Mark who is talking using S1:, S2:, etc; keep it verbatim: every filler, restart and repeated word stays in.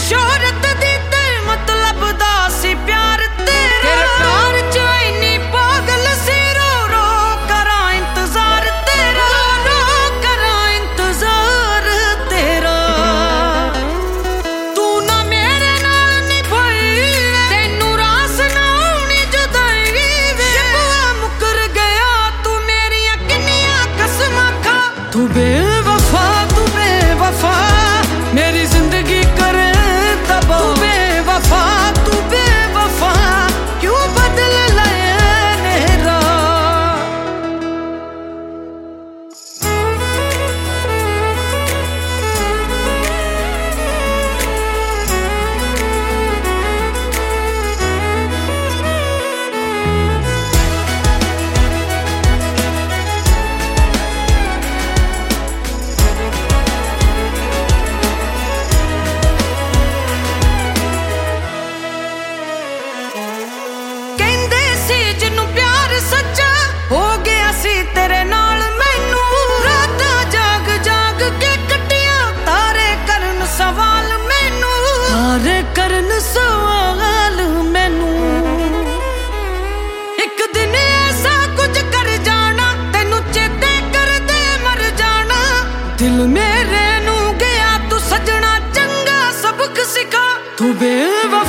S1: शोहरत दी ते मतलब दा सी प्यार तेरा। तेरे प्यार च इन्नी पागल सी रो रो करा इंतजार तेरा, रो करा इंतजार तेरा। तू ना मेरे नाल निभाई तेनू रास ना होनी जुदाई वे। मुकर गया तू मेरिया किन्नियां कसमां खा। तू बेवफा तू बेवफा मेरी जिंदगी करे तबाह। तू बेवफा तू बेवफा क्यों बदल लाया नेरा। हो गया सी तेरे नाल मैनू रातां जाग जाग के कटिया तारे करन सवाल मैनू, तारे करन सवाल मैनू। एक दिन ऐसा कुछ कर जाना तेनू चेते कर दे मर जाना। दिल मेरे नू गया तू सजना चंगा सबक सिखा। तू बेवफा